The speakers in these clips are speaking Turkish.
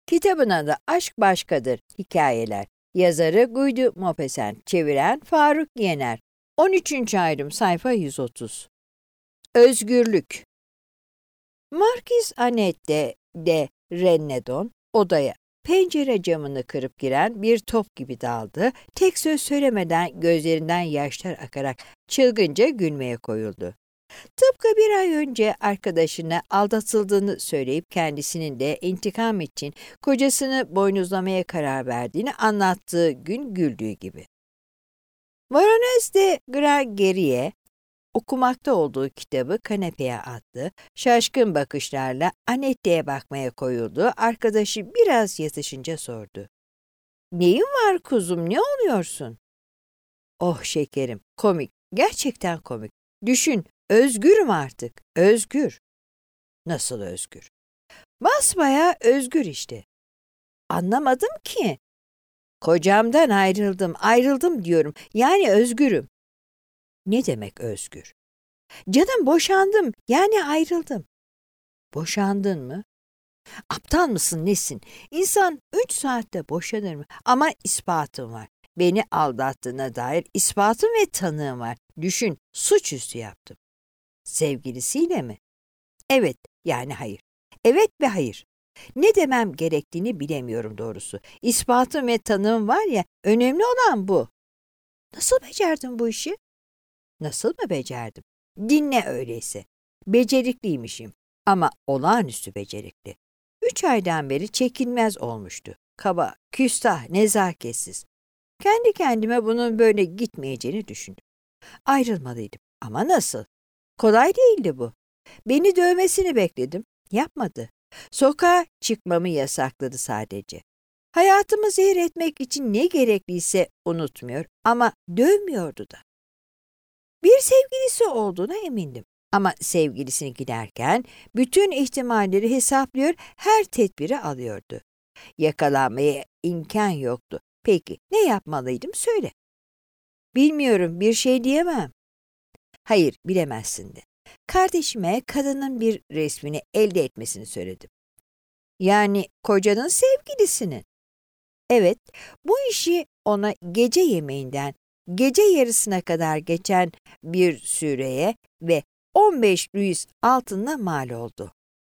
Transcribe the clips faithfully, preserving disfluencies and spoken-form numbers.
Kitabın adı Aşk Başkadır Hikayeler. Yazarı Guido Maupassant, çeviren Faruk Yener. on üçüncü ayrım, sayfa yüz otuz. Özgürlük. Markiz Annette de Rennedon odaya pencere camını kırıp giren bir top gibi daldı. Tek söz söylemeden gözlerinden yaşlar akarak çılgınca gülmeye koyuldu. Tıpkı bir ay önce arkadaşına aldatıldığını söyleyip kendisinin de intikam için kocasını boynuzlamaya karar verdiğini anlattığı gün güldüğü gibi. Baroness de Granger okumakta olduğu kitabı kanepeye attı, şaşkın bakışlarla Annette'ye bakmaya koyuldu, arkadaşı biraz yatışınca sordu. "Neyin var kuzum, ne oluyorsun?" "Oh şekerim, komik, gerçekten komik. Düşün, özgürüm artık, özgür." "Nasıl özgür?" "Basbayağı özgür işte." "Anlamadım ki." "Kocamdan ayrıldım, ayrıldım diyorum, yani özgürüm." "Ne demek özgür?" "Canım boşandım, yani ayrıldım." "Boşandın mı?" "Aptal mısın nesin? İnsan üç saatte boşanır mı? Ama ispatım var. Beni aldattığına dair ispatım ve tanığım var. Düşün, suçüstü yaptım." "Sevgilisiyle mi?" "Evet, yani hayır. Evet ve hayır. Ne demem gerektiğini bilemiyorum doğrusu. İspatım ve tanığım var ya, önemli olan bu." "Nasıl becerdin bu işi?" "Nasıl mı becerdim? Dinle öyleyse. Becerikliymişim ama olağanüstü becerikli. Üç aydan beri çekilmez olmuştu. Kaba, küstah, nezaketsiz. Kendi kendime bunun böyle gitmeyeceğini düşündüm. Ayrılmalıydım ama nasıl? Kolay değildi bu. Beni dövmesini bekledim. Yapmadı. Sokağa çıkmamı yasakladı sadece. Hayatımı zehir etmek için ne gerekliyse unutmuyor ama dövmüyordu da. Bir sevgilisi olduğuna emindim. Ama sevgilisini giderken bütün ihtimalleri hesaplıyor, her tedbiri alıyordu. Yakalanmaya imkan yoktu. Peki ne yapmalıydım söyle." "Bilmiyorum, bir şey diyemem." "Hayır, bilemezsin de. Kardeşime kadının bir resmini elde etmesini söyledim." "Yani kocanın sevgilisinin?" "Evet, bu işi ona gece yemeğinden gece yarısına kadar geçen bir süreye ve on beş Louis altınla mal oldu."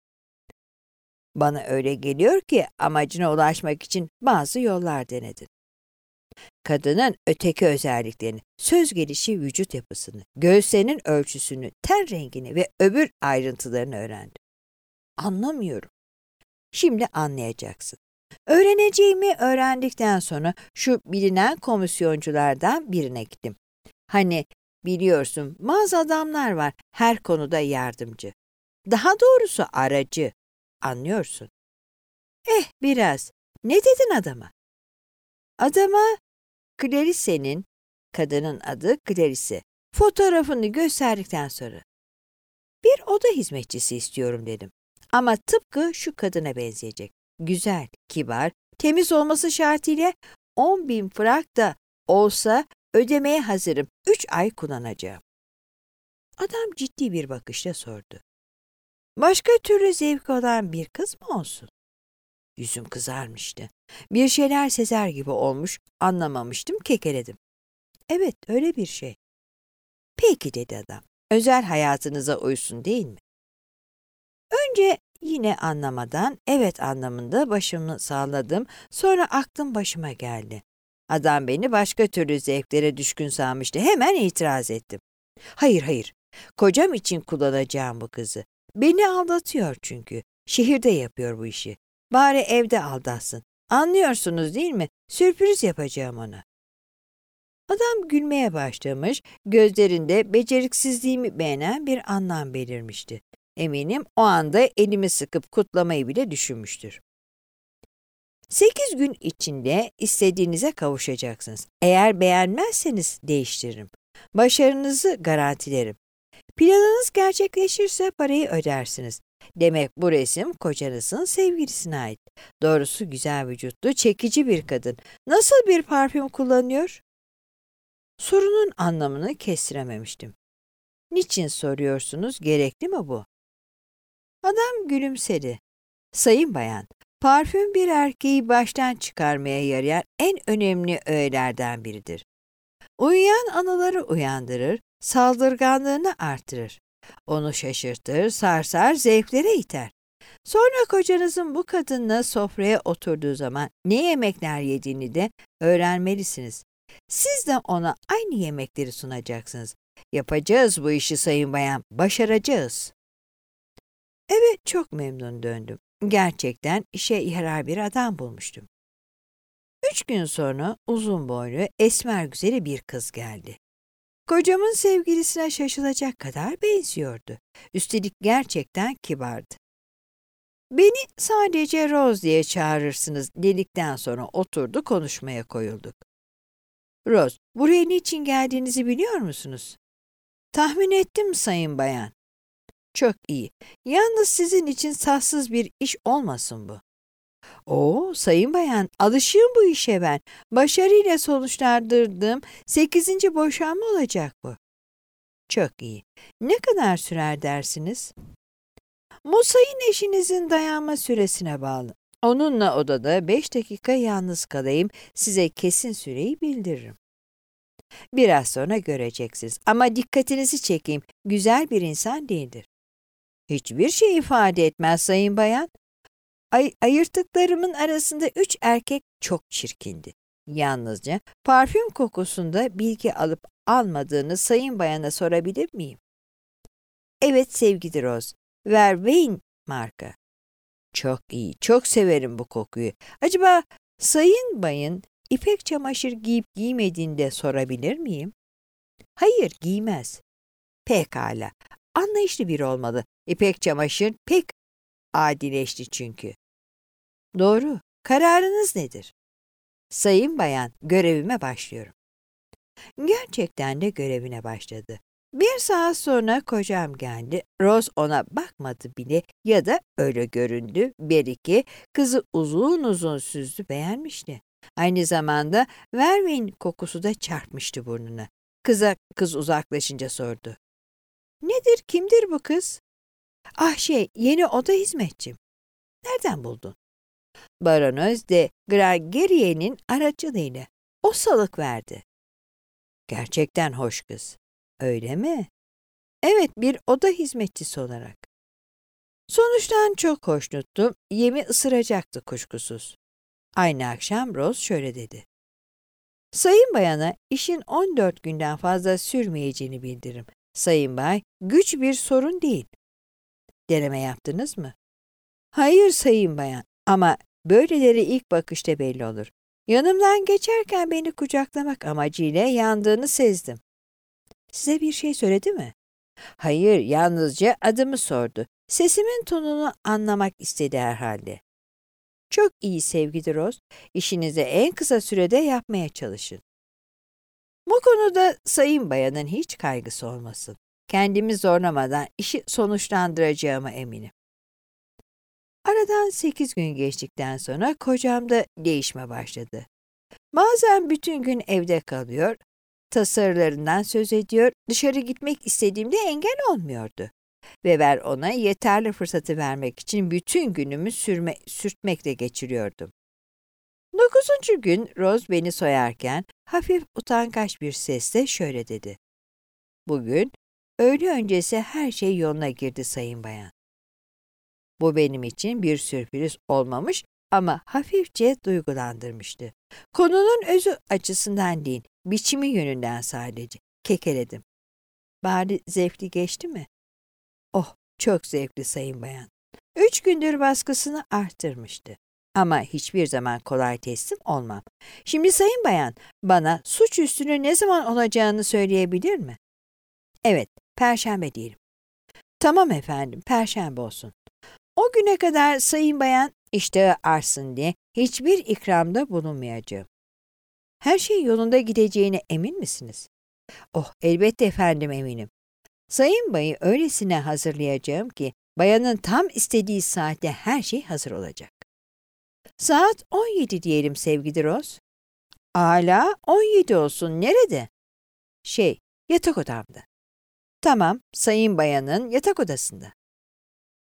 "Bana öyle geliyor ki amacına ulaşmak için bazı yollar denedin." "Kadının öteki özelliklerini, söz gelişi vücut yapısını, göğüslerinin ölçüsünü, ten rengini ve öbür ayrıntılarını öğrendim." "Anlamıyorum." "Şimdi anlayacaksın. Öğreneceğimi öğrendikten sonra şu bilinen komisyonculardan birine gittim. Hani biliyorsun, bazı adamlar var her konuda yardımcı. Daha doğrusu aracı. Anlıyorsun." "Eh biraz. Ne dedin adama?" "Adama Clarice'nin," kadının adı Clarice, "fotoğrafını gösterdikten sonra bir oda hizmetçisi istiyorum dedim. Ama tıpkı şu kadına benzeyecek. Güzel, kibar, temiz olması şartıyla on bin frank da olsa ödemeye hazırım. Üç ay kullanacağım." Adam ciddi bir bakışla sordu. "Başka türlü zevki olan bir kız mı olsun?" Yüzüm kızarmıştı. Bir şeyler sezer gibi olmuş, anlamamıştım, kekeledim. "Evet, öyle bir şey." "Peki," dedi adam. "Özel hayatınıza uysun değil mi?" Önce yine anlamadan evet anlamında başımı salladım, sonra aklım başıma geldi. Adam beni başka türlü zevklere düşkün sanmıştı. Hemen itiraz ettim. "Hayır hayır, kocam için kullanacağım bu kızı. Beni aldatıyor çünkü. Şehirde yapıyor bu işi. Bari evde aldatsın. Anlıyorsunuz değil mi? Sürpriz yapacağım ona." Adam gülmeye başlamış, gözlerinde beceriksizliğimi beğenen bir anlam belirmişti. Eminim o anda elimi sıkıp kutlamayı bile düşünmüştür. "Sekiz gün içinde istediğinize kavuşacaksınız. Eğer beğenmezseniz değiştiririm. Başarınızı garantilerim. Planınız gerçekleşirse parayı ödersiniz. Demek bu resim kocanızın sevgilisine ait. Doğrusu güzel vücutlu, çekici bir kadın. Nasıl bir parfüm kullanıyor?" Sorunun anlamını kestirememiştim. "Niçin soruyorsunuz, gerekli mi bu?" Adam gülümsedi. "Sayın bayan, Parfüm bir erkeği baştan çıkarmaya yarayan en önemli öğelerden biridir. Uyuyan anıları uyandırır, saldırganlığını artırır. Onu şaşırtır, sarsar, zevklere iter. Sonra kocanızın bu kadınla sofraya oturduğu zaman ne yemekler yediğini de öğrenmelisiniz. Siz de ona aynı yemekleri sunacaksınız. Yapacağız bu işi sayın bayan, başaracağız. Evet, çok memnun döndüm. Gerçekten işe yarar bir adam bulmuştum. Üç gün sonra uzun boylu, esmer güzeli bir kız geldi. Kocamın sevgilisine şaşılacak kadar benziyordu. Üstelik gerçekten kibardı. Beni sadece Rose diye çağırırsınız dedikten sonra oturdu, konuşmaya koyulduk. Rose, buraya niçin geldiğinizi biliyor musunuz? Tahmin ettim sayın bayan. Çok iyi. Yalnız sizin için tatsız bir iş olmasın bu. Oo, sayın bayan, alışığım bu işe ben. Başarıyla sonuçlandırdığım sekizinci boşanma olacak bu. Çok iyi. Ne kadar sürer dersiniz? Bu sayın eşinizin dayanma süresine bağlı. Onunla odada beş dakika yalnız kalayım, size kesin süreyi bildiririm. Biraz sonra göreceksiniz ama dikkatinizi çekeyim, güzel bir insan değildir. Hiçbir şey ifade etmez sayın bayan. Ay ayırttıklarımın arasında üç erkek çok çirkindi. Yalnızca parfüm kokusunda bilgi alıp almadığını sayın bayana sorabilir miyim? Evet sevgili Rose, Vervein marka. Çok iyi, çok severim bu kokuyu. Acaba sayın bayın ipek çamaşır giyip giymediğini de sorabilir miyim? Hayır, giymez. Pekala, anlayışlı biri olmalı. İpek çamaşır pek adileşti çünkü. Doğru, kararınız nedir? Sayın bayan, görevime başlıyorum. Gerçekten de görevine başladı. Bir saat sonra kocam geldi. Rose ona bakmadı bile ya da öyle göründü. Belki kızı uzun uzun süzdü, beğenmişti. Aynı zamanda vervein kokusu da çarpmıştı burnuna. Kıza kız uzaklaşınca sordu. Nedir, kimdir bu kız? Ah şey, yeni oda hizmetçim. Nereden buldun? Baronöz de Grangerier'in aracılığıyla. O salık verdi. Gerçekten hoş kız. Öyle mi? Evet, bir oda hizmetçisi olarak. Sonuçtan çok hoşnuttum. Yemi ısıracaktı kuşkusuz. Aynı akşam Rose şöyle dedi. Sayın bayana işin on dört günden fazla sürmeyeceğini bildiririm. Sayın bay, güç bir sorun değil. Deneme yaptınız mı? Hayır sayın bayan, ama böyleleri ilk bakışta belli olur. Yanımdan geçerken beni kucaklamak amacıyla yandığını sezdim. Size bir şey söyledi mi? Hayır, yalnızca adımı sordu. Sesimin tonunu anlamak istedi herhalde. Çok iyi sevgili Rose, işinizi en kısa sürede yapmaya çalışın. Bu konuda sayın bayanın hiç kaygısı olmasın. Kendimi zorlamadan işi sonuçlandıracağıma eminim. Aradan sekiz gün geçtikten sonra kocamda değişme başladı. Bazen bütün gün evde kalıyor, tasarılarından söz ediyor, dışarı gitmek istediğimde engel olmuyordu. Ve ben ona yeterli fırsatı vermek için bütün günümü sürme, sürtmekle geçiriyordum. Dokuzuncu gün Rose beni soyarken hafif utangaç bir sesle şöyle dedi. Bugün öğle öncesi her şey yoluna girdi sayın bayan. Bu benim için bir sürpriz olmamış ama hafifçe duygulandırmıştı. Konunun özü açısından değil, biçimi yönünden sadece. Kekeledim. Bari zevkli geçti mi? Oh, çok zevkli sayın bayan. Üç gündür baskısını arttırmıştı. Ama hiçbir zaman kolay teslim olmam. Şimdi sayın bayan, bana suç üstünü ne zaman olacağını söyleyebilir mi? Evet, perşembe diyelim. Tamam efendim, perşembe olsun. O güne kadar sayın bayan iştahı artsın diye hiçbir ikramda bulunmayacağım. Her şey yolunda gideceğine emin misiniz? Oh, elbette efendim eminim. Sayın bayı öylesine hazırlayacağım ki bayanın tam istediği saatte her şey hazır olacak. Saat on yedi diyelim sevgili Rose. Âlâ on yedi olsun. Nerede? Şey, yatak odamda. Tamam, sayın bayanın yatak odasında.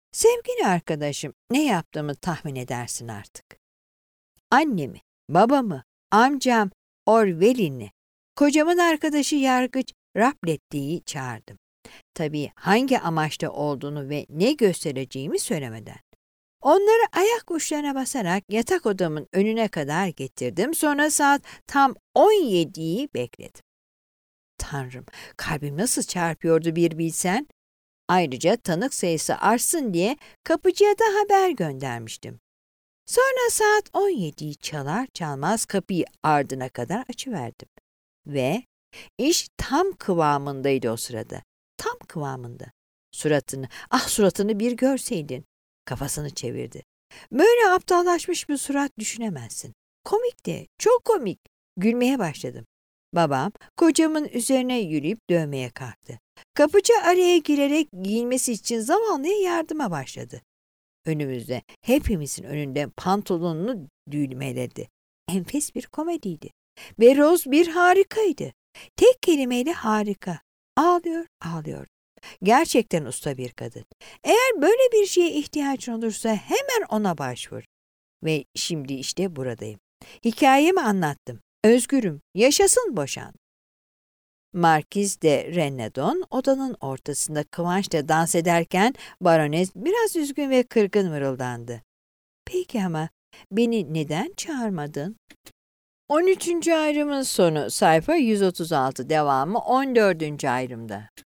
Sevgili arkadaşım, ne yaptığımı tahmin edersin artık. Annemi, babamı, amcam Orwell'ini, kocamın arkadaşı yargıç Rapletti'yi çağırdım. Tabii hangi amaçta olduğunu ve ne göstereceğimi söylemeden. Onları ayak uçlarına basarak yatak odamın önüne kadar getirdim. Sonra saat tam on yediyi bekledim. Tanrım, kalbim nasıl çarpıyordu bir bilsen. Ayrıca tanık sayısı artsın diye kapıcıya da haber göndermiştim. Sonra saat on yediyi çalar çalmaz kapıyı ardına kadar açıverdim. Ve iş tam kıvamındaydı o sırada. Tam kıvamında. Suratını, ah suratını bir görseydin. Kafasını çevirdi. Böyle aptallaşmış bir surat düşünemezsin. Komikti, çok komik. Gülmeye başladım. Babam kocamın üzerine yürüyüp dövmeye kalktı. Kapıcı araya girerek giyinmesi için zavallıya yardıma başladı. Önümüzde, hepimizin önünde pantolonunu düğmeledi. Enfes bir komediydi. Ve Rose bir harikaydı. Tek kelimeyle harika. Ağlıyor, ağlıyor. Gerçekten usta bir kadın. Eğer böyle bir şeye ihtiyacın olursa hemen ona başvur. Ve şimdi işte buradayım. Hikayemi anlattım. Özgürüm. Yaşasın boşan. Markiz de Renedon odanın ortasında kıvançla dans ederken barones biraz üzgün ve kırgın mırıldandı. Peki ama beni neden çağırmadın? on üçüncü ayrımın sonu, sayfa yüz otuz altı, devamı on dördüncü ayrımda.